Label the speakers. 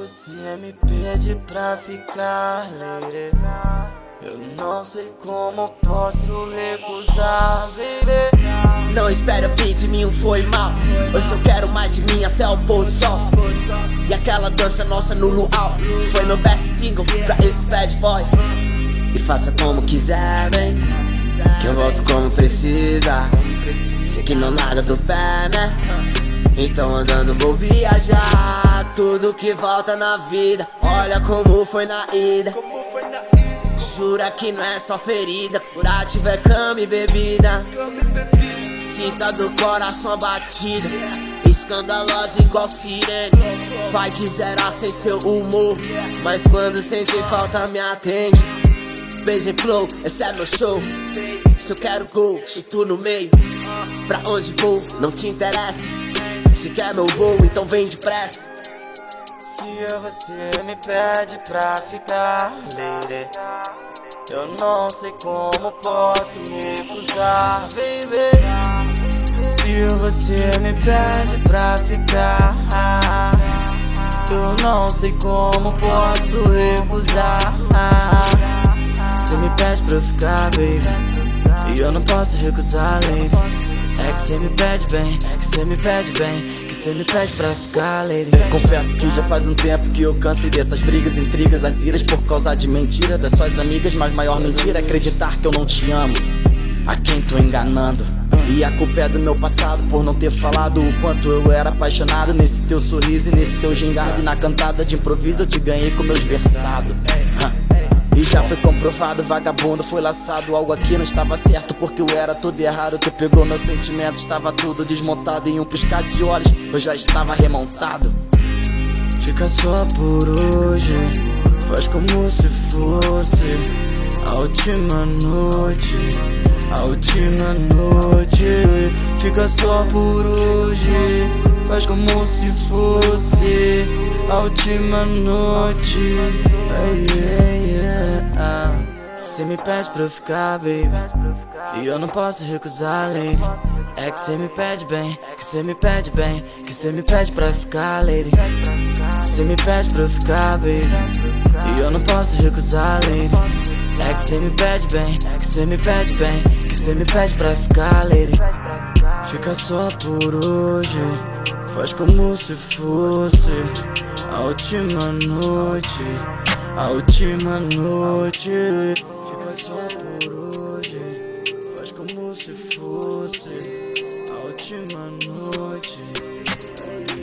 Speaker 1: você me pede pra ficar, lady, eu não sei como posso recusar, baby.
Speaker 2: Não espera vir de mim, foi mal. Hoje eu quero mais de mim até o pôr do sol. E aquela dança nossa no luau foi meu best single pra esse bad boy. E faça como quiser, bem, que eu volto como precisa. Sei que não larga do pé, né? Então andando vou viajar. Tudo que volta na vida, olha como foi na ida. Jura que não é só ferida, curativo é cama e bebida. Sinta do coração a batida, escandalosa igual sirene. Vai de 0 a 100 seu humor, mas quando sente falta me atende. Beijo em flow, esse é meu show. Se eu quero gol, chuto no meio. Pra onde vou, não te interessa. Se quer meu voo, então vem depressa.
Speaker 1: Se você me pede pra ficar, lady, eu não sei como posso recusar, baby. Se você me pede pra ficar, eu não sei como posso recusar. Você me pede pra eu ficar, baby, e eu não posso recusar, lady. É que cê me pede bem, que cê me pede bem, que cê me pede pra ficar, lady.
Speaker 2: Confesso que já faz um tempo que eu cansei dessas brigas, intrigas, as iras por causa de mentira das suas amigas. Mas maior mentira é acreditar que eu não te amo, a quem tô enganando. E a culpa é do meu passado por não ter falado o quanto eu era apaixonado nesse teu sorriso e nesse teu gingado. E na cantada de improviso eu te ganhei com meus versados. E já foi comprovado, vagabundo foi laçado. Algo aqui não estava certo porque eu era todo errado. Tu pegou meus sentimentos, estava tudo desmontado. Em um piscar de olhos eu já estava remontado.
Speaker 1: Fica só por hoje, faz como se fosse a última noite, a última noite. Fica só por hoje, faz como se fosse a última noite. Cê me pede pra eu ficar, baby, e eu não posso recusar, lady. É que cê me pede bem, que cê me pede bem, que cê me pede pra ficar, lady. Cê me pede pra eu ficar, baby, e eu não posso recusar, lady. É que cê me pede bem, que cê me pede bem, que cê me pede pra ficar, lady. Fica só por hoje, faz como se fosse a última noite, a última noite. Fica só por hoje, faz como se fosse a última noite.